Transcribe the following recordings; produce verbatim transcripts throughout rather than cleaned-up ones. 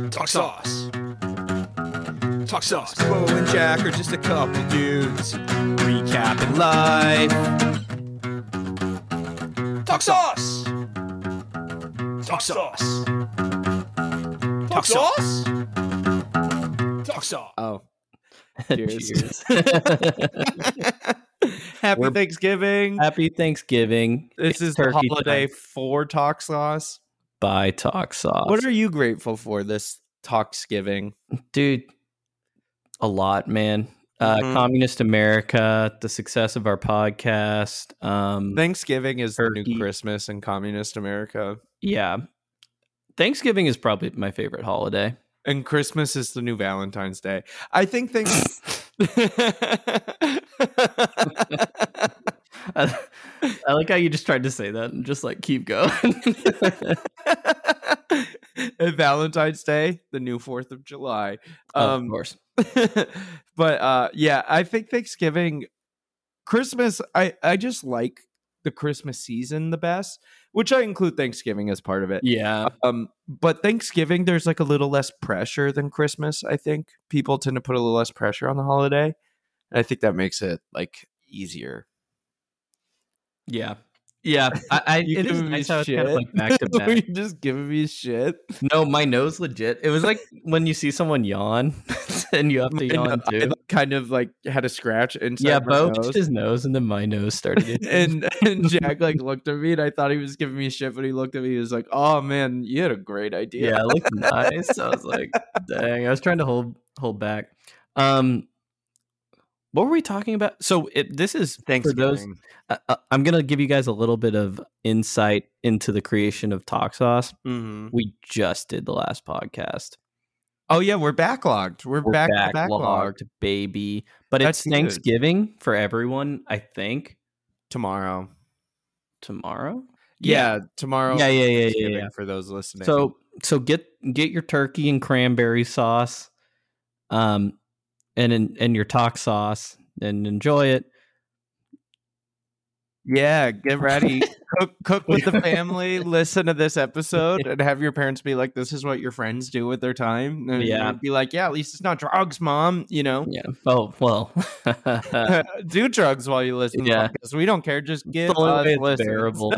Talk sauce. Talk sauce. Bo and Jack are just a couple dudes recapping life. Talk sauce. Talk sauce. Talk sauce. Talk sauce. Oh, cheers. Cheers. Happy We're- Thanksgiving. Happy Thanksgiving. This It's is the turkey holiday time. for Talk Sauce. By Talk Sauce. What are you grateful for this Talksgiving? Dude, a lot, man. Uh, Mhm. Communist America, the success of our podcast. Um, Thanksgiving is the Turkey. new Christmas in communist America. yeah. Thanksgiving is probably my favorite holiday. And Christmas is the new Valentine's Day. I think things. I, I like how you just tried to say that and just like keep going. And Valentine's Day, the new Fourth of July. of Um, course. but uh, yeah, I think Thanksgiving, Christmas. I I just like the Christmas season the best, which I include Thanksgiving as part of it. Yeah. Um, but Thanksgiving, there's like a little less pressure than Christmas. I think people tend to put a little less pressure on the holiday, and I think that makes it like easier. Yeah. Yeah. I, I You it is giving me nice how it's kind of shit? like back to Were back. you just giving me shit? No, my nose legit. It was like when you see someone yawn and you have to I yawn know, I too. kind of like had a scratch inside Yeah, my Bo nose. touched his nose and then my nose started itching. and and Jack like looked at me and I thought he was giving me shit, but he looked at me. He was like, "Oh man, you had a great idea." Yeah, it looked nice. I was like, dang. I was trying to hold hold back. Um, what were we talking about? So it, this is for those. Thanksgiving. Uh, uh, I'm gonna give you guys a little bit of insight into the creation of Talk Sauce. Mhm. We just did the last podcast. Oh yeah, we're backlogged. We're, We're back to backlog backlogged, baby. But That's it's good. Thanksgiving for everyone. I think tomorrow. tomorrow. Yeah, tomorrow. Yeah, yeah, yeah, yeah, Thanksgiving yeah. For those listening. So so get get your turkey and cranberry sauce, um, and and, and your Talk Sauce and enjoy it. yeah, get ready. cook, cook with the family. Listen to this episode and have your parents be like, "This is what your friends do with their time." And Yeah. you'd be like, "Yeah, at least it's not drugs, mom." You know, Yeah. Oh well. do drugs while you listen. Yeah. To podcasts. We don't care. Just give the only us way it's listens. bearable.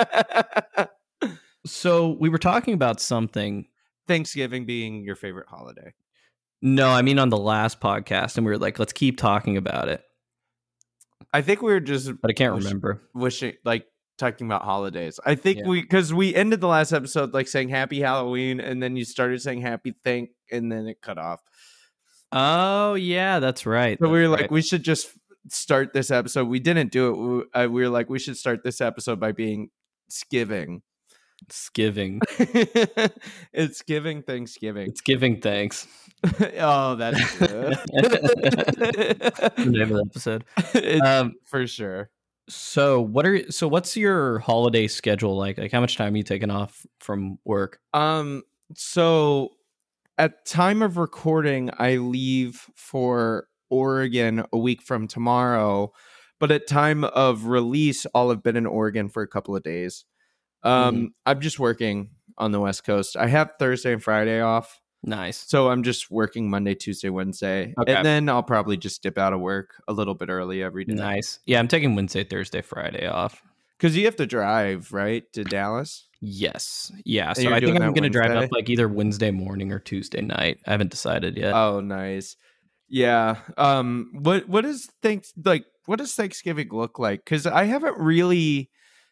So we were talking about something. Thanksgiving being your favorite holiday. No, I mean on the last podcast, and we were like, let's keep talking about it. I think we were just But I can't wish- remember. wishing, like talking about holidays. I think Yeah. we because we ended the last episode like saying Happy Halloween, and then you started saying Happy Thank, and then it cut off. Oh yeah, that's right. So we were that's like, right. we should just start this episode. We didn't do it. We, uh, we were like, we should start this episode by being skiving. it's giving. It's giving Thanksgiving. It's giving thanks. Oh, that's good. The name of the episode. It's Um, for sure. so what are so what's your holiday schedule like? Like how much time are you taking off from work? Um, so at time of recording, I leave for Oregon a week from tomorrow, but at time of release, I'll have been in Oregon for a couple of days. Um, Mhm. I'm just working on the West Coast. I have Thursday and Friday off, Nice. so I'm just working Monday, Tuesday, Wednesday, Okay. and then I'll probably just dip out of work a little bit early every day. Nice. Yeah, I'm taking Wednesday, Thursday, Friday off. Because you have to drive, right, to Dallas? Yes. Yeah. And So you're I think doing I'm that going to drive up Wednesday? like either Wednesday morning or Tuesday night. I haven't decided yet. Oh, nice. Yeah. Um. What What is thanks like? What does Thanksgiving look like? Because I haven't really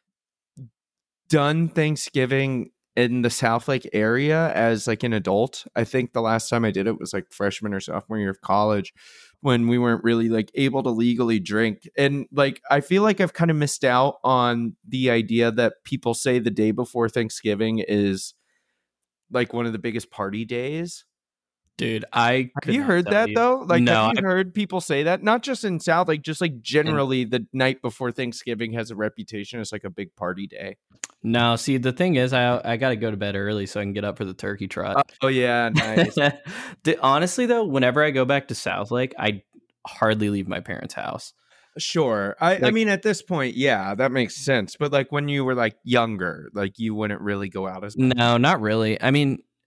done Thanksgiving in the South Lake area as like an adult. I think the last time I did it was like freshman or sophomore year of college, when we weren't really like able to legally drink. And like I feel like I've kind of missed out on the idea that people say the day before Thanksgiving is like one of the biggest party days. Dude, I Have could you not heard tell that you. though? Like, No, have you heard people say that? Not just in South, like just like generally, the night before Thanksgiving has a reputation as like a big party day. No, see, the thing is, I I got to go to bed early so I can get up for the turkey trot. Oh yeah, nice. Dude, honestly, though, whenever I go back to South Lake, I hardly leave my parents' house. Sure. I, I Like- mean, at this point, yeah, that makes sense. But like when you were like younger, like you wouldn't really go out as much. No, not really. I mean,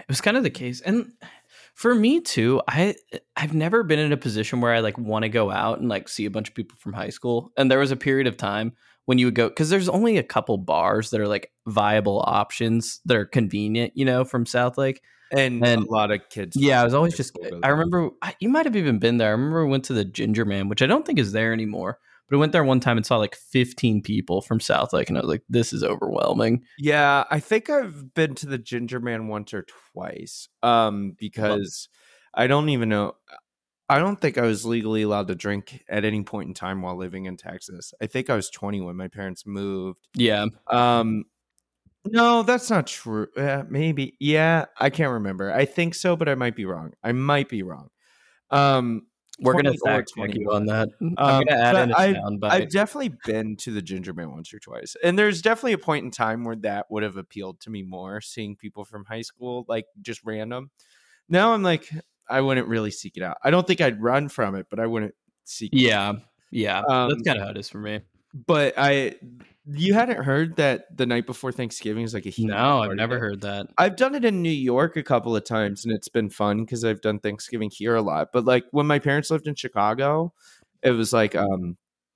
was kind of the case. And for me too, I I've never been in a position where I like want to go out and like see a bunch of people from high school. And there was a period of time when you would go, because there's only a couple bars that are like viable options that are convenient, you know, from South Lake. And, And- a lot of kids. Yeah, I was from always high just. school go I there. remember I, you might have even been there. I remember we went to the Ginger Man, which I don't think is there anymore. But I went there one time and saw like fifteen people from South Lake, and I was like, "This is overwhelming." Yeah, I think I've been to the Ginger Man once or twice. Um, because I don't even know. I don't think I was legally allowed to drink at any point in time while living in Texas. I think I was twenty when my parents moved. Yeah, Um, no, that's not true. Uh, maybe. Yeah, I can't remember. I think so, but I might be wrong. I might be wrong. Um, we're gonna twenty or fact check you twenty-one. on that. Um, I'm gonna add but in a I've, soundbite. I've definitely been to the Ginger Man once or twice, and there's definitely a point in time where that would have appealed to me more, seeing people from high school, like just random. Now I'm like, I wouldn't really seek it out. I don't think I'd run from it, but I wouldn't seek it out. Yeah, yeah, Um, that's kind of how it is for me. But I, you hadn't heard that the night before Thanksgiving is like a huge No, I've party never day? heard that. I've done it in New York a couple of times, and it's been fun because I've done Thanksgiving here a lot. But like when my parents lived in Chicago, it was like um,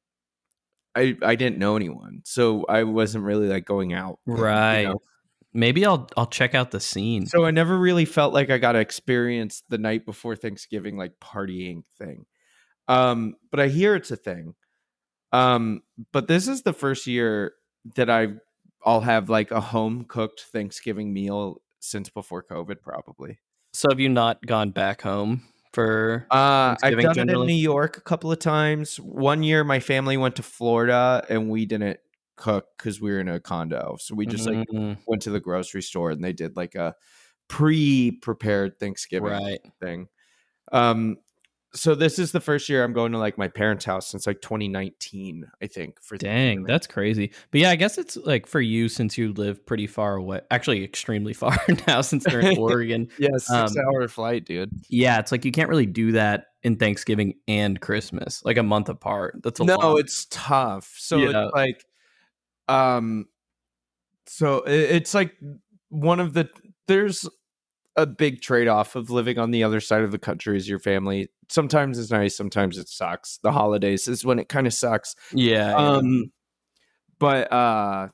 I I didn't know anyone, so I wasn't really like going out, you Right. know? Maybe I'll I'll check out the scene. So I never really felt like I got to experience the night before Thanksgiving like partying thing. Um, but I hear it's a thing. Um, but this is the first year that I've I'll have like a home cooked Thanksgiving meal since before COVID, probably. So have you not gone back home for? Uh, I've Thanksgiving done it in generally? New York a couple of times. One year, my family went to Florida, and we didn't cook because we were in a condo. So we just like Mm, went to the grocery store, and they did like a pre-prepared Thanksgiving right. thing. Um, so this is the first year I'm going to like my parents' house since like twenty nineteen, I think. For Dang, Thanksgiving. that's crazy. But yeah, I guess it's like for you since you live pretty far away, actually extremely far now since they're in Oregon. Yeah, six Um, hour flight, dude. Yeah, it's like you can't really do that in Thanksgiving and Christmas, like a month apart. That's a No, lot. it's tough. So Yeah. it's like, um, so it, it's like one of the there's a big trade off of living on the other side of the country as your family. Sometimes it's nice, sometimes it sucks. The holidays is when it kind of sucks. Yeah. yeah. Um, but uh,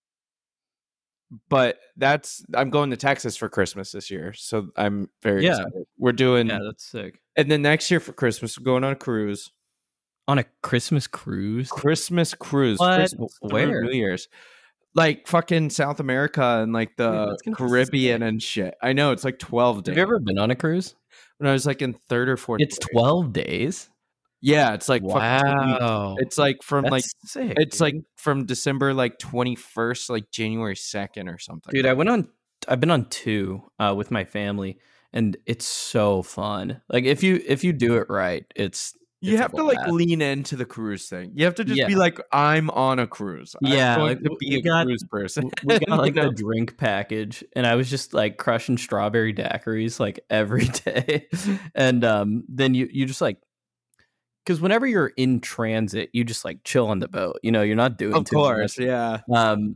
but that's I'm going to Texas for Christmas this year, so I'm very Yeah. excited. We're doing, yeah, that's sick. and then next year for Christmas, we're going on a cruise. On a Christmas cruise? Christmas cruise. What? Christmas through Where? New Year's. Like fucking South America and like the that's gonna be Caribbean and shit. I know it's like twelve days. Have you ever been on a cruise? When I was like in third or fourth. It's grade. twelve days. Yeah, it's like fucking two weeks. Wow. It's like from That's like sick. it's dude. like from December like twenty-first, like January second or something. Dude, I went on I've been on two uh with my family and it's so fun. Like if you if you do it right, it's You it's a have to like blast. lean into the cruise thing. You have to just Yeah. be like, I'm on a cruise. Yeah, I'm going like, to w- be we a got- cruise person. we got like You know? the drink package and I was just like crushing strawberry daiquiris like every day. And um then you you just like because whenever you're in transit, you just like chill on the boat. You know, you're not doing Of too course, much. yeah. Um,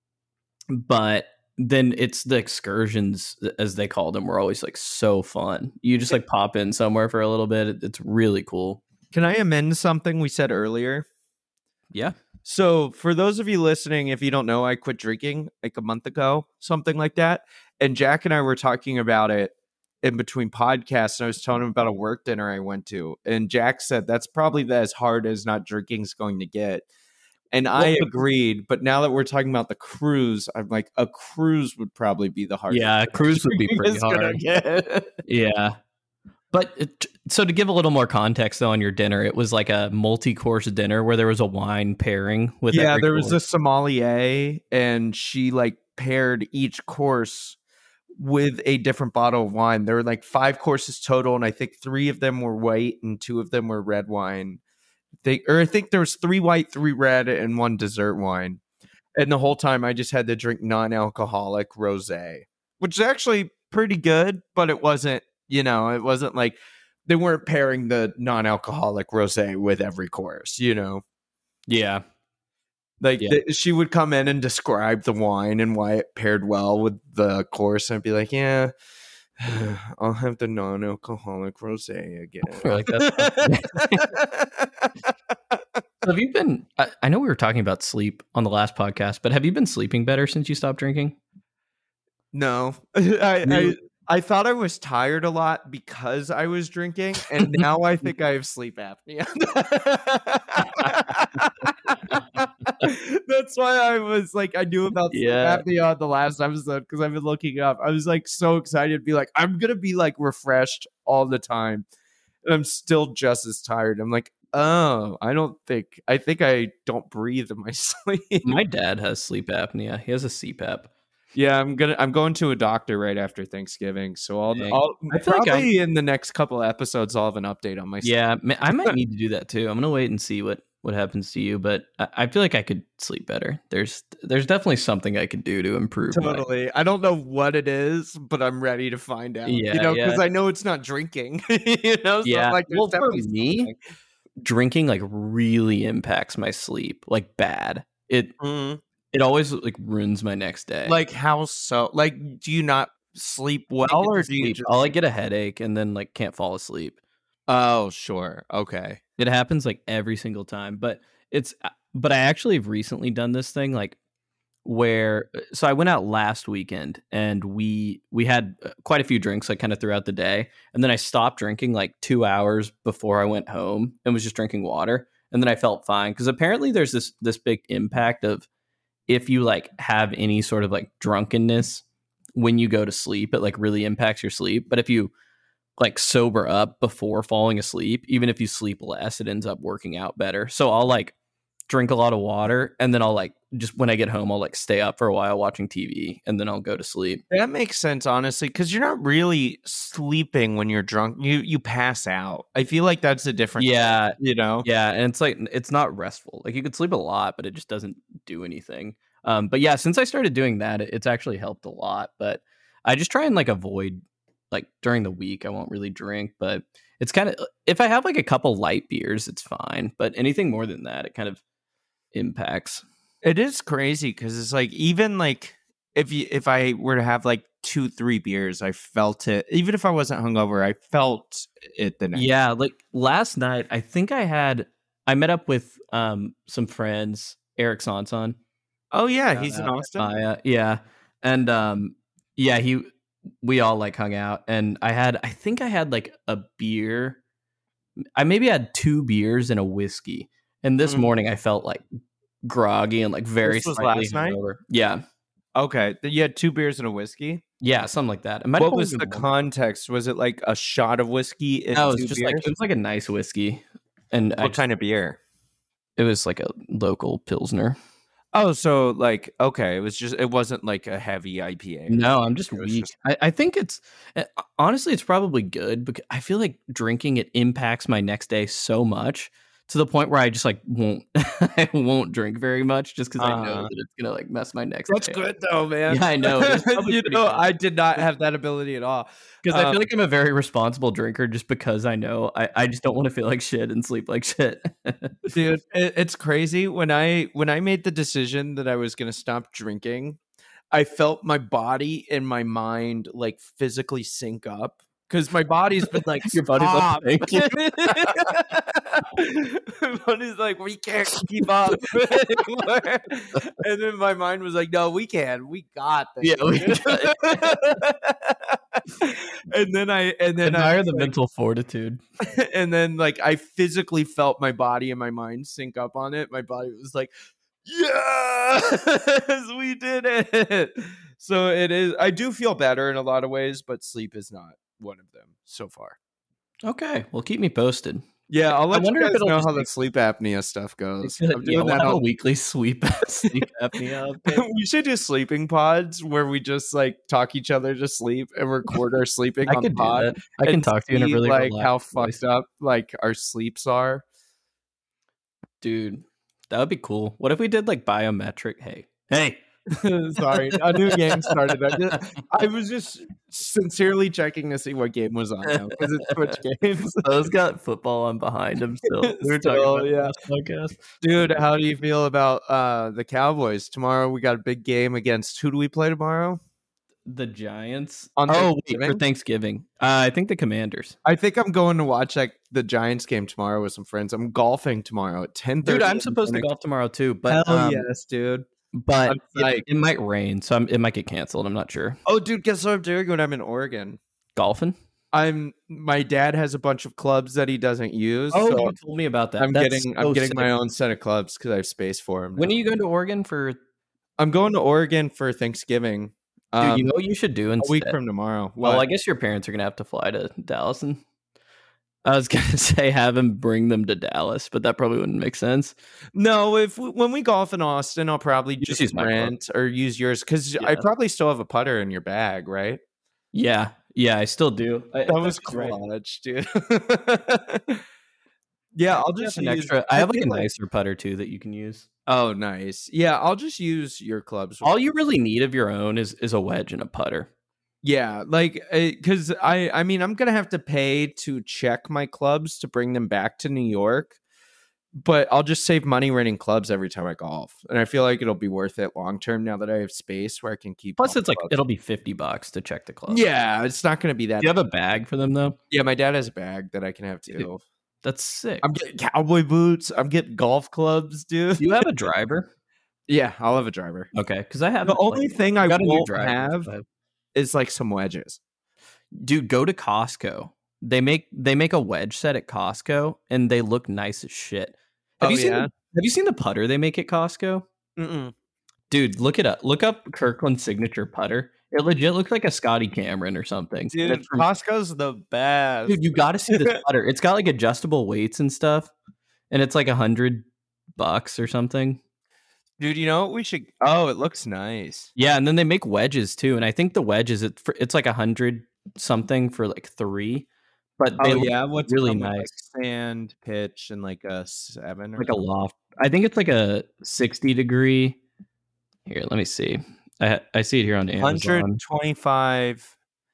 but then it's the excursions, as they call them, were always like so fun. You just like pop in somewhere for a little bit. It- It's really cool. Can I amend something we said earlier? Yeah. So, for those of you listening, if you don't know, I quit drinking like a month ago, something like that. And Jack and I were talking about it in between podcasts. And I was telling him about a work dinner I went to. And Jack said that's probably as hard as not drinking is going to get. And I Well, agreed. But now that we're talking about the cruise, I'm like, a cruise would probably be the hardest. Yeah, a cruise would be drinking pretty is gonna hard. get. Yeah. But it, so to give a little more context though on your dinner, it was like a multi-course dinner where there was a wine pairing with Yeah, every there was course. a sommelier, and she like paired each course with a different bottle of wine. There were like five courses total, and I think three of them were white and two of them were red wine. They or I think there was three white, three red, and one dessert wine. And the whole time I just had to drink non-alcoholic rosé, which is actually pretty good, but it wasn't, you know, it wasn't like they weren't pairing the non-alcoholic rosé with every course, you know. Yeah. Like Yeah. the, she would come in and describe the wine and why it paired well with the course, and I'd be like, "Yeah, I'll have the non-alcoholic rosé again. We're like, that's So have you been? I, I know we were talking about sleep on the last podcast, but have you been sleeping better since you stopped drinking? No, I, I I thought I was tired a lot because I was drinking, and now I think I have sleep apnea. That's why I was like, I knew about sleep Yeah. apnea on the last episode because I've been looking up. I was like so excited to be like, I'm gonna be like refreshed all the time, and I'm still just as tired. I'm like, oh, I don't think I think I don't breathe in my sleep. My dad has sleep apnea. He has a C PAP. Yeah, I'm gonna I'm going to a doctor right after Thanksgiving, so I'll, Dang. I'll I feel like probably in the next couple of episodes I'll have an update on my sleep. Yeah, ma- I might need to do that too. I'm gonna wait and see what what happens to you, but I, I feel like I could sleep better. There's there's definitely something I could do to improve. my- Totally. I don't know what it is, but I'm ready to find out. Yeah, you know, yeah. because I know it's not drinking. you know, so Yeah. I'm like, there's Well, for definitely me, something. drinking like really impacts my sleep, like bad. It Mhm. it always like ruins my next day. Like how so? Like, do you not sleep well, I get to or do you sleep. just? I'll like get a headache and then like can't fall asleep. Oh, sure. Okay. It happens like every single time, but it's uh, but I actually have recently done this thing like where so I went out last weekend and we we had uh, quite a few drinks like kind of throughout the day, and then I stopped drinking like two hours before I went home and was just drinking water, and then I felt fine because apparently there's this this big impact of if you like have any sort of like drunkenness when you go to sleep, it like really impacts your sleep. But if you like sober up before falling asleep, even if you sleep less, it ends up working out better. So I'll like drink a lot of water and then I'll like just when I get home, I'll like stay up for a while watching T V and then I'll go to sleep. That makes sense, honestly, because you're not really sleeping when you're drunk. You you pass out. I feel like that's a different. Yeah. You know. Yeah. And it's like, it's not restful. Like you could sleep a lot, but it just doesn't do anything. Um, but yeah, since I started doing that, it- it's actually helped a lot. But I just try and like avoid like during the week, I won't really drink, but it's kind of, if I have like a couple light beers, it's fine. But anything more than that, it kind of impacts. It is crazy because it's like even like if you if I were to have like two three beers, I felt it. Even if I wasn't hungover, I felt it the next. Yeah, like last night, I think I had I met up with um some friends, Eric Sanson. Oh yeah, Shout he's in out, Austin. Maya. Yeah, and um yeah, he we all like hung out, and I had I think I had like a beer. I maybe had two beers and a whiskey, and this Mhm. morning I felt like groggy and like very This was slightly last night? hungover. Yeah, Okay, th- you had two beers and a whiskey. yeah, something like that. It might have What was only the been one. context? Was it like a shot of whiskey and No, it two was just beers? like it was like a nice whiskey, and I what just, kind of beer? it was like a local pilsner. Oh, so like okay, it was just it wasn't like a heavy I P A. No, I'm just It was weak. just- I, I think it's uh, honestly, it's probably good because I feel like drinking it impacts my next day so much to the point where I just like won't I won't drink very much just because I know Uh-huh. that it's gonna like mess my next That's day. good though, man. Yeah, I know. It's probably you pretty know, good. I did not have that ability at all. Because I Uh, feel like I'm a very responsible drinker just because I know I, I just don't want to feel like shit and sleep like shit. Dude, it, it's crazy when I when I made the decision that I was going to stop drinking, I felt my body and my mind like physically sync up because my body's been like Your body's like, "Stop." "Thank you." My body's like, we can't keep up anymore. And then my mind was like, no, we can, we got this. Yeah, we and then I and then I Admire was the like, mental fortitude. and then like I physically felt my body and my mind sync up on it. My body was like, yes, we did it. So it is. I do feel better in a lot of ways, but sleep is not one of them so far. Okay, well, keep me posted. Yeah, I'll let you wonder if guys it'll know just how the make- sleep apnea stuff goes. I'm Yeah, doing we'll that have a on- weekly sleep sleep apnea update. we should do sleeping pods where we just like talk each other to sleep and record our sleeping I on could do pod. that. I can and talk to you in a see, really like relaxed how voice. fucked up like our sleeps are. Dude, that would be cool. What if we did like biometric? Hey, hey. Sorry, a new game started. I, just, I was just sincerely checking to see what game was on now because it's Twitch games. Those got football on behind them still. We were Still, talking about yeah. yeah. podcast. Dude, how do you feel about uh, the Cowboys tomorrow? We got a big game against who do we play tomorrow? the Giants On oh wait, for Thanksgiving? Thanksgiving. Uh, I think the Commanders. I think I'm going to watch like the Giants game tomorrow with some friends. I'm golfing tomorrow at ten thirty. Dude, I'm supposed to golf tomorrow too, but Hell um, yes, dude. but I'm it, psyched. it might rain, so I'm, it might get canceled. I'm not sure. Oh, dude, guess what I'm doing when I'm in Oregon? Golfing? I'm my dad has a bunch of clubs that he doesn't use. Oh, so you told me about that. I'm That's getting so I'm getting sick. my own set of clubs because I have space for them. When are you going to Oregon for? I'm going to Oregon for Thanksgiving. Dude, Um, you know what you should do a instead? week from tomorrow. Well, What? I guess your parents are gonna have to fly to Dallas, and I was gonna say have him bring them to Dallas, but that probably wouldn't make sense. No, if we, when we golf in Austin, I'll probably You just just use my club. rent or use yours because I Yeah. probably still have a putter in your bag, right? Yeah, yeah, I still do. I, That was that's right. clutch, dude. Yeah, I'll I just have an use, extra. I have like a feel like- nicer putter too that you can use. Oh, nice. Yeah, I'll just use your clubs. All you really need of your own is is a wedge and a putter. Yeah, like because I, I mean, I'm gonna have to pay to check my clubs to bring them back to New York, but I'll just save money renting clubs every time I golf, and I feel like it'll be worth it long term now that I have space where I can keep. Plus, all it's the like clubs. it'll be fifty bucks to check the club. Yeah, it's not gonna be that. Do you have a bag for them though? Yeah, my dad has a bag that I can have too. Dude, That's sick. I'm getting cowboy boots. I'm getting golf clubs, dude. Do you have a driver? Yeah, I'll have a driver. Okay, because I have The only thing I got a new won't driver, have so I have- is like some wedges. Dude, go to Costco. They make they make a wedge set at Costco, and they look nice as shit. Have Oh, you seen? yeah? The, have you seen the putter they make at Costco? Mm-mm. Dude, look it up. Look up Kirkland signature putter. It legit looks like a Scotty Cameron or something. And Dude, it's from- Costco's the best. dude, you got to see this putter. It's got like adjustable weights and stuff, and it's like a hundred bucks or something. Dude, you know what we should? Oh, it looks nice. Yeah, and then they make wedges too, and I think the wedges it it's like a hundred something for like three, but they Oh look yeah, what's really come with, nice. Like sand, pitch, and like a seven, or like a something? loft. I think it's like a sixty degree. Here, let me see. I I see it here on one Amazon. hundred twenty-five,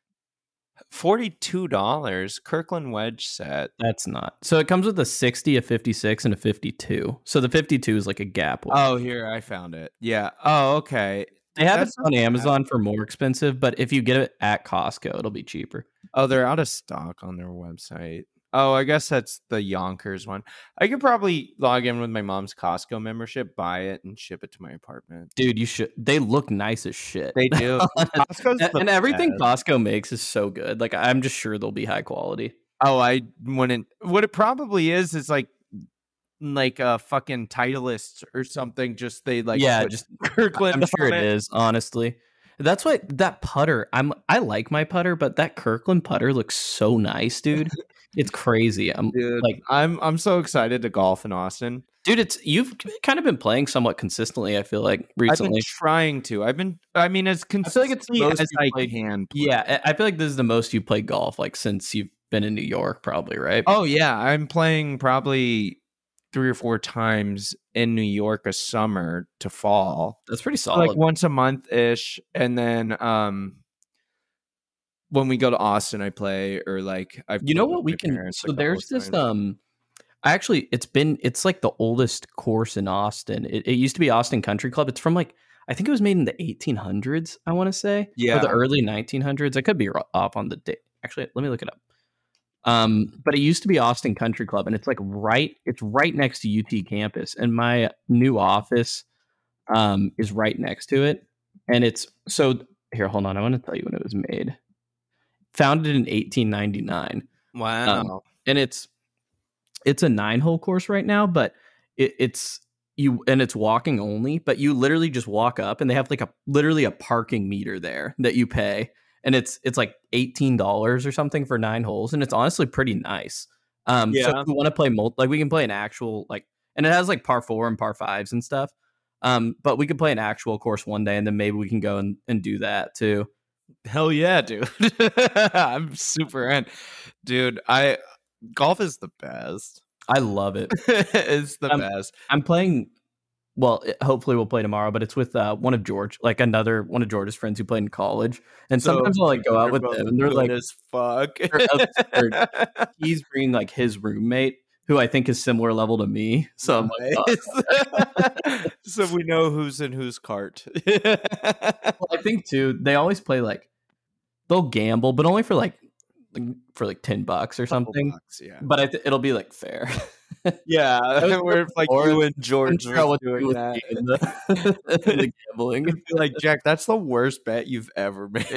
forty-two dollars. Kirkland wedge set. That's not. So it comes with a sixty, a fifty-six, and a fifty-two. So the fifty-two is like a gap one. Oh, here I found it. Yeah. Oh, okay. They have That's it on not bad. Amazon for more expensive, but if you get it at Costco, it'll be cheaper. Oh, they're out of stock on their website. Oh, I guess that's the Yonkers one. I could probably log in with my mom's Costco membership, buy it, and ship it to my apartment. Dude, you should. They look nice as shit. They do. Costco's and, the and everything best. Costco makes is so good. Like I'm just sure they'll be high quality. Oh, I wouldn't. What it probably is is like, like a fucking Titleist or something. Just they like, yeah, put just Kirkland. I'm sure on it is. Honestly, that's why that putter. I'm. I like my putter, but that Kirkland putter looks so nice, dude. It's crazy. I'm Dude, like, I'm I'm so excited to golf in Austin. dude. It's you've kind of been playing somewhat consistently. I feel like I've been recently. trying to. I've been. I mean, as I feel like it's the consistently most as you've I played- can. play. Yeah, I I feel like this is the most you played golf like since you've been in New York, probably, right? Oh yeah, I'm playing probably three or four times in New York a summer to fall. That's pretty So, solid. like once a month ish, and then um when we go to Austin, I play or like I've You know played what with we my can? parents a So couple there's of this. times. Um, actually, it's been it's like the oldest course in Austin. It, it used to be Austin Country Club. It's from like I think it was made in the eighteen hundreds. I want to say, or Yeah. the early nineteen hundreds. I could be ro- off on the date. Actually, let me look it up. Um, but it used to be Austin Country Club, and it's like right. It's right next to U T campus, and my new office um is right next to it. And it's so here. Hold on, I want to tell you when it was made. Founded in eighteen ninety-nine. Wow. Um, and it's it's a nine hole course right now, but it, it's you and it's walking only, but you literally just walk up and they have like a literally a parking meter there that you pay, and it's it's like eighteen dollars or something for nine holes, and it's honestly pretty nice. Um so Yeah. if we want to play multi, like we can play an actual like, and it has like par four and par fives and stuff. Um but we could play an actual course one day, and then maybe we can go and, and do that too. Hell yeah, dude. I'm super in. Dude, I golf is the best. I love it. It's the Um, best. I'm playing. Well, it- hopefully we'll play tomorrow, but it's with uh, one of George, like another one of George's friends who played in college. And So, sometimes I'll like go out they're with both them, and they're good like, as fuck. they're absurd. he's bringing like his roommate who I think is similar level to me. So I'm like, oh. So we know who's in whose cart. Well, I think too, they always play like they'll gamble, but only for like, like for like ten bucks or something. Bucks, yeah, but I th- it'll be like fair. Yeah, where like you and George were doing doing that. The, the gambling. Like, Jack, that's the worst bet you've ever made.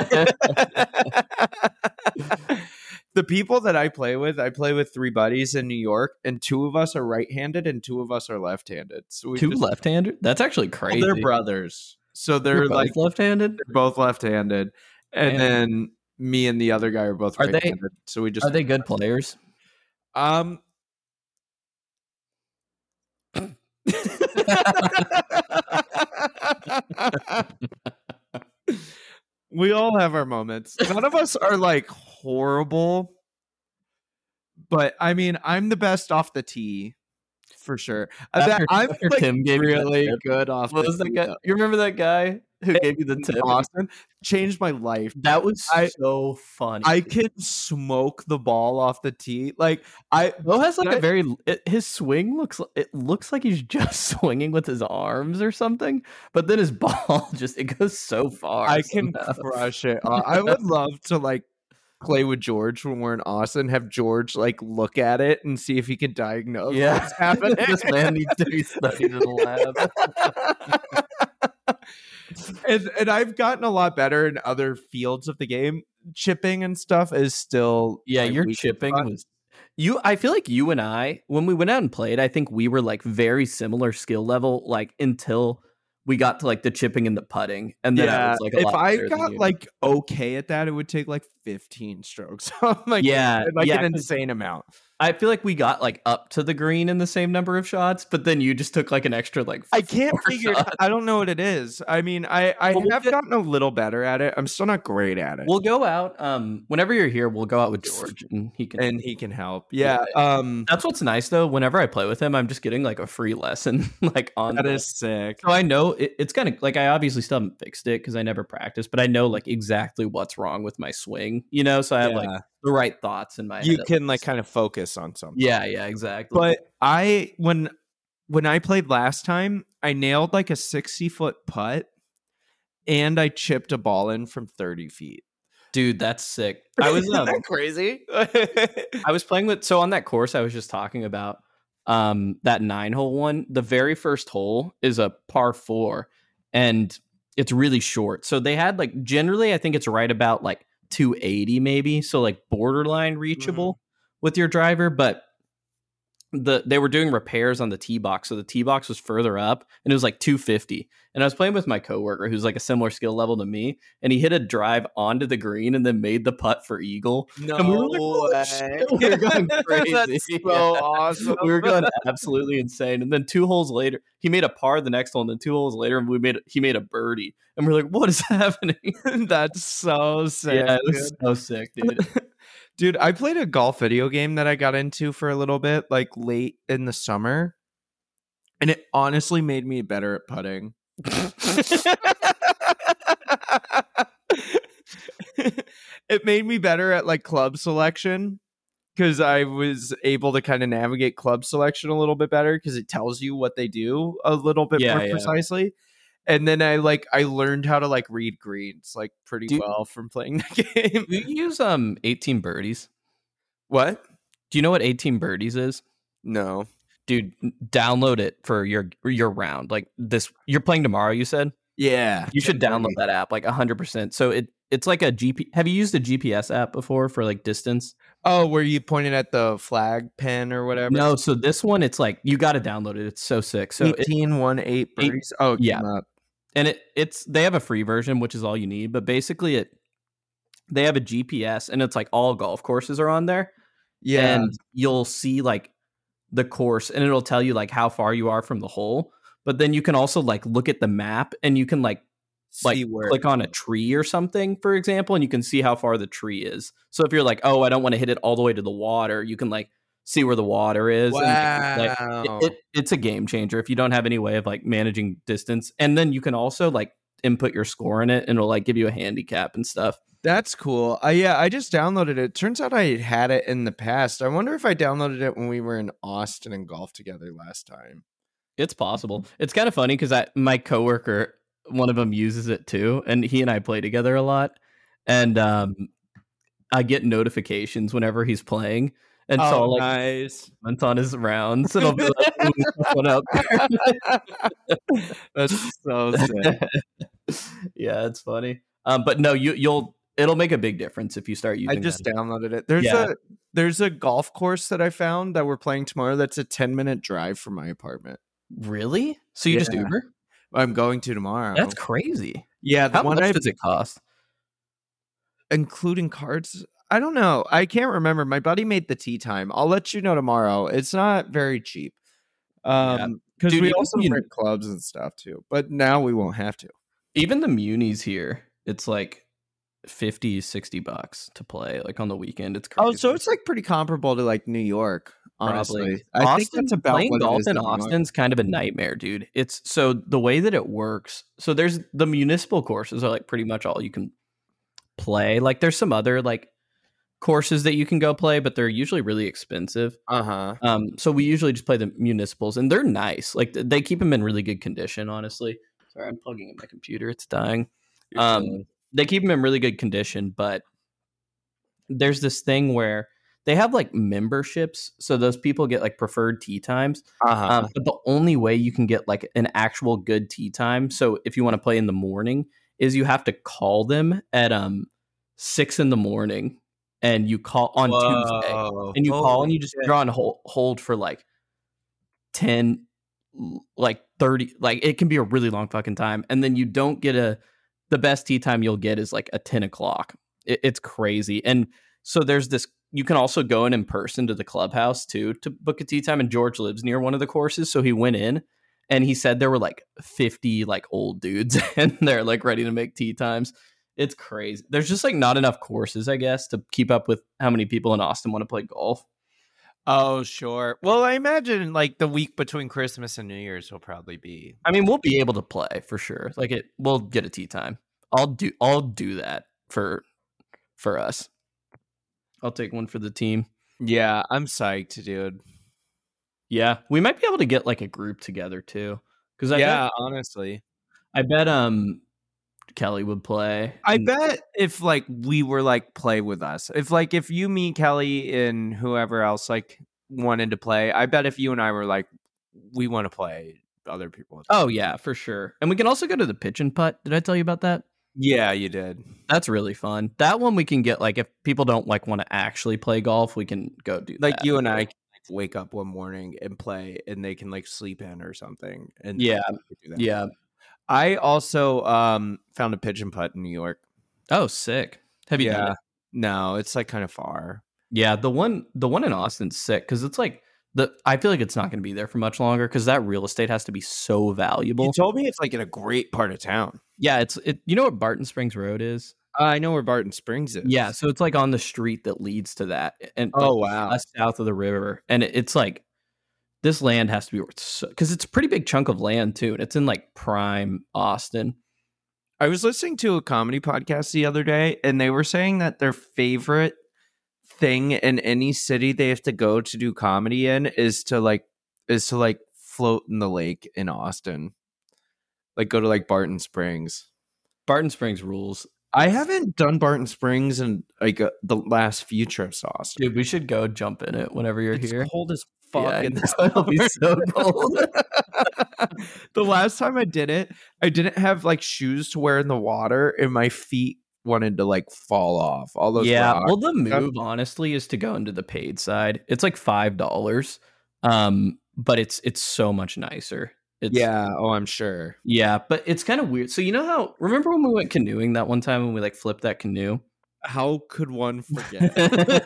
The people that I play with, I play with three buddies in New York, and two of us are right-handed and two of us are left-handed. So we two just, left-handed? That's actually crazy. well, they're brothers, so they're You're like both left-handed. They're both left-handed, and Man. then me and the other guy are both Are they- right-handed. So we just Are they good players? um. We all have our moments. None of us are like horrible, but I mean, I'm the best off the tee for sure. Uh, that- After- I'm after like, Tim gave you that really tip. good off What the was that tee, guy? though. You remember that guy who gave you the tip? Austin changed my life. That was I- so funny. I can smoke the ball off the tee. Like I, Bo has like I- a very it, his swing looks it looks like he's just swinging with his arms or something, but then his ball just it goes so far. I can somehow. crush it. Uh, I would love to like play with George when we're in Austin. Have George like look at it and see if he can diagnose Yeah. what's happening. This man needs to be studied in a lab. and and I've gotten a lot better in other fields of the game. Chipping and stuff is still Yeah, my your weak chipping spot. was you. I feel like you and I, when we went out and played, I think we were like very similar skill level, like until we got to like the chipping and the putting, and then I Yeah, was like, a if lot I better than got you. like okay at that, it would take like fifteen strokes. like Yeah, like yeah, an 'cause- insane amount. I feel like we got like up to the green in the same number of shots, but then you just took like an extra like. I can't four figure. shots. I don't know what it is. I mean, I I Well, we'll have get- gotten a little better at it. I'm still not great at it. We'll go out. Um, whenever you're here, we'll go out with George, and he can. and he can help. Yeah. Um. That's what's nice though. Whenever I play with him, I'm just getting like a free lesson, like on. That the- is sick. So I know it, it's kind of like I obviously still haven't fixed it because I never practiced, but I know like exactly what's wrong with my swing. You know, so I have like Yeah. the right thoughts in my head. You at can like least. kind of focus on something. Yeah, yeah, exactly. But I when when I played last time, I nailed like a sixty foot putt, and I chipped a ball in from thirty feet. dude, that's sick. I was um, Isn't that crazy. I was playing with so on that course I was just talking about um that nine hole one. The very first hole is a par four, and it's really short. So they had like generally I think it's right about like two eighty maybe, so like borderline reachable with your driver, but the they were doing repairs on the tee box, so the tee box was further up, and it was like two fifty. And I was playing with my coworker, who's like a similar skill level to me, and he hit a drive onto the green and then made the putt for eagle. No And we were like, "Holy shit," we were going crazy. That's so Yeah. awesome. We were going absolutely insane. And then two holes later, he made a par the next hole, and then two holes later, we made he made a birdie, and we're like, "What is happening?" That's so sick. Yeah, it was dude. so sick, dude. Dude, I played a golf video game that I got into for a little bit, like late in the summer, and it honestly made me better at putting. It made me better at like club selection because I was able to kind of navigate club selection a little bit better because it tells you what they do a little bit Yeah, more yeah. precisely. And then I like I learned how to like read greens like pretty Do- well from playing the game. Do you use um eighteen birdies? What? Do you know what eighteen birdies is? No. Dude, n- download it for your your round. Like this, you're playing tomorrow. You said Yeah. you should download that app like hundred percent. So it it's like a G P. Have you used a G P S app before for like distance? Oh, were you pointing at the flag pen or whatever? No. So this one, it's like you got to download it. It's so sick. So it, eighteen one eight Eight- birdies. Oh, yeah. yeah. Up. and it it's they have a free version, which is all you need. But basically, it they have a G P S, and it's like all golf courses are on there. Yeah. And you'll see like the course, and it'll tell you like how far you are from the hole. But then you can also like look at the map, and you can like like See where click on a tree or something, for example, and you can see how far the tree is. So if you're like, oh, I don't want to hit it all the way to the water, you can like see where the water is. And, like, Wow. it, it- it's a game changer if you don't have any way of like managing distance. And then you can also like input your score in it, and it'll like give you a handicap and stuff. That's cool. Uh, yeah, I just downloaded it. Turns out I had it in the past. I wonder if I downloaded it when we were in Austin and golf together last time. It's possible. It's kind of funny because I my coworker, one of them uses it too, and he and I play together a lot, and um, I get notifications whenever he's playing. And oh, so I'll like nice. comments on his rounds, and I'll be like, "Ooh, what up?" That's so sick. Yeah, it's funny. Um, but no, you you'll it'll make a big difference if you start using. I just that. downloaded it. There's Yeah. a there's a golf course that I found that we're playing tomorrow. That's a ten minute drive from my apartment. Really? So you just Yeah. Uber? I'm going to tomorrow. That's crazy. yeah. The How one much I, does it cost? including cards. I don't know. I can't remember. My buddy made the tea time. I'll let you know tomorrow. It's not very cheap. Um, because Dude, we even also you- rent clubs and stuff too. But now we won't have to. Even the munis here, it's like fifty, sixty bucks to play like on the weekend. It's crazy. Oh, so it's like pretty comparable to like New York. Honestly, Probably. I Austin, think that's about playing what it golf is in in New York. Austin's kind of a nightmare, dude. It's so the way that it works. So there's the municipal courses are like pretty much all you can play. Like there's some other like courses that you can go play, but they're usually really expensive. Uh huh. Um, so we usually just play the municipals, and they're nice. Like th- they keep them in really good condition. Honestly, sorry, I'm plugging in my computer; it's dying. Um, they keep them in really good condition, but there's this thing where they have like memberships, so those people get like preferred tee times. Uh huh. Um, but the only way you can get like an actual good tee time, so if you want to play in the morning, is you have to call them at um six in the morning, and you call on Tuesday, and you call and you just draw and hold, hold for like ten, like thirty, like it can be a really long fucking time, and then you don't get a. The best tee time you'll get is like a ten o'clock. It, it's crazy, and so there's this. You can also go in in person to the clubhouse too to book a tee time. And George lives near one of the courses, so he went in and he said there were like fifty like old dudes and they're like ready to make tee times. It's crazy. There's just like not enough courses, I guess, to keep up with how many people in Austin want to play golf. Oh, sure. Well, I imagine like the week between Christmas and New Year's will probably be. I mean, we'll be able to play for sure. Like it, we'll get a tee time. I'll do. I'll do that for for us. I'll take one for the team. Yeah, I'm psyched, dude. Yeah, we might be able to get like a group together too. Because I yeah, bet, honestly, I bet um Kelly would play. I And- bet if like we were like play with us, if like if you, me, Kelly, and whoever else like wanted to play, I bet if you and I were like, we want to play, other people. Oh yeah, for sure. And we can also go to the pitch and putt. Did I tell you about that? Yeah, you did. That's really fun. That one we can get like if people don't like want to actually play golf, we can go do Like that. you and I can like, wake up one morning and play, and they can like sleep in or something. And Yeah, we could do that. yeah. I also um found a pitch and putt in New York. Oh, sick. Have you done Yeah. it? No, it's like kind of far. Yeah, the one the one in Austin's sick because it's like the I feel like it's not going to be there for much longer because that real estate has to be so valuable. You told me it's like in a great part of town. Yeah, it's it. You know what Barton Springs Road is? Uh, I know where Barton Springs is. Yeah, so it's like on the street that leads to that, and Oh, like, wow. just south of the river, and it, it's like this land has to be worth because it's a pretty big chunk of land too, and it's in like prime Austin. I was listening to a comedy podcast the other day, and they were saying that their favorite thing in any city they have to go to do comedy in is to like is to like float in the lake in Austin. Like go to like Barton Springs. Barton Springs rules, I haven't done Barton Springs in like uh, the last few trips to Austin. dude. We should go jump in it whenever you're It's here. cold as fuck. Yeah, I in know. the It'll be so cold. The last time I did it, I didn't have like shoes to wear in the water, and my feet wanted to like fall off. All those Yeah, rocks. well, the move honestly is to go into the paid side. It's like five dollars, um, but it's it's so much nicer. It's, Yeah. Oh, I'm sure. yeah, but it's kind of weird. So you know how? Remember when we went canoeing that one time when we like flipped that canoe? How could one forget?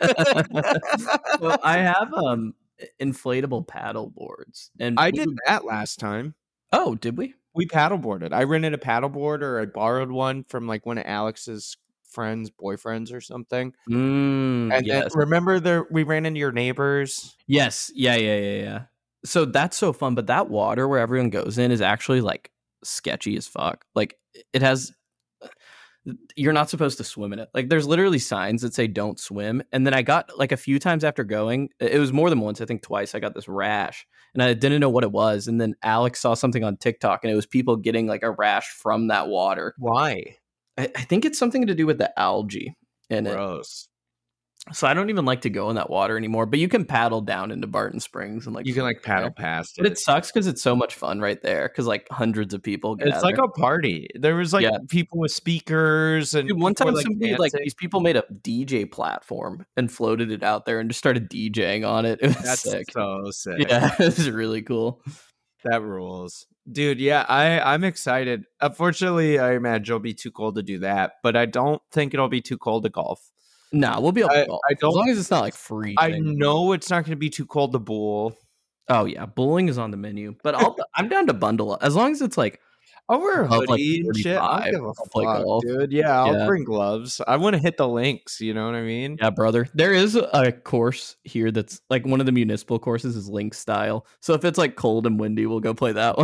So I have um inflatable paddle boards, and I we did would- that last time. Oh, did we? We paddleboarded. I rented a paddleboard, or I borrowed one from like one of Alex's friends' boyfriends or something. Mm, And yes. then remember there we ran into your neighbors. Yes. Yeah. Yeah. Yeah. Yeah. So that's so fun. But that water where everyone goes in is actually like sketchy as fuck. Like it has, you're not supposed to swim in it. Like there's literally signs that say don't swim. And then I got like a few times after going, it was more than once, I think twice, I got this rash and I didn't know what it was. And then Alex saw something on TikTok and it was people getting like a rash from that water. Why? I, I think it's something to do with the algae in it. Gross. So I don't even like to go in that water anymore, but you can paddle down into Barton Springs and like You can like paddle there. past But it. it sucks because it's so much fun right there because like hundreds of people gather. It's like a party. There was like Yeah. people with speakers and Dude, one people time were, like, somebody like dancing. these people made a D J platform and floated it out there and just started DJing on it. It was That's sick. so sick. Yeah, it was really cool. That rules. Dude, yeah, I, I'm excited. Unfortunately, I imagine it'll be too cold to do that, but I don't think it'll be too cold to golf. Nah, we'll be able I- to golf. I don't- as long as it's not like freezing. I know it's not going to be too cold to bowl. Oh yeah, bowling is on the menu, but I'll, I'm down to bundle up as long as it's like I'll wear a Above, like, hoodie and shit. I thirty-five, don't give a I'll play fuck, golf. dude. Yeah, I'll Yeah. bring gloves. I want to hit the links. You know what I mean? yeah, brother. There is a course here that's like one of the municipal courses is link style. So if it's like cold and windy, we'll go play that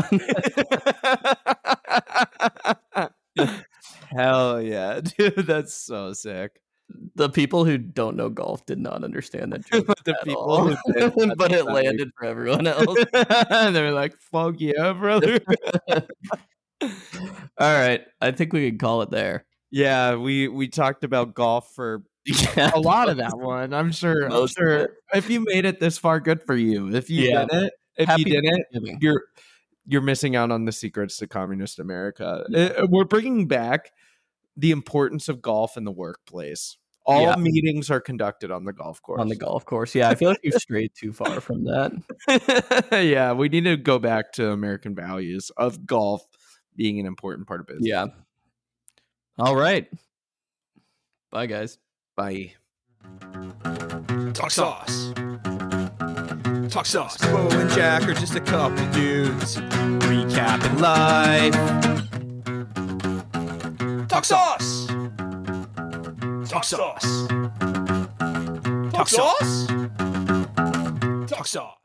one. Hell yeah, dude. That's so sick. The people who don't know golf did not understand that joke. But the at people all. who did, that's but it funny. landed for everyone else. They're like, fuck yeah, brother. All right, I think we can call it there. Yeah, we we talked about golf for Yeah, a lot of that one. I'm sure. I'm Most of sure. it. If you made it this far, good for you. If you Yeah. didn't, if Happy you didn't, Thanksgiving. you're you're missing out on the secrets to communist America. Uh, We're bringing back the importance of golf in the workplace. All Yeah. meetings are conducted on the golf course. on the golf course. Yeah, I feel like you've strayed too far from that. Yeah, we need to go back to American values of golf being an important part of business. Yeah. All right. Bye, guys. Bye. Talk sauce. Talk sauce. Bo and Jack are just a couple dudes recapping life. Talk sauce. Talk sauce. Talk sauce. Talk sauce.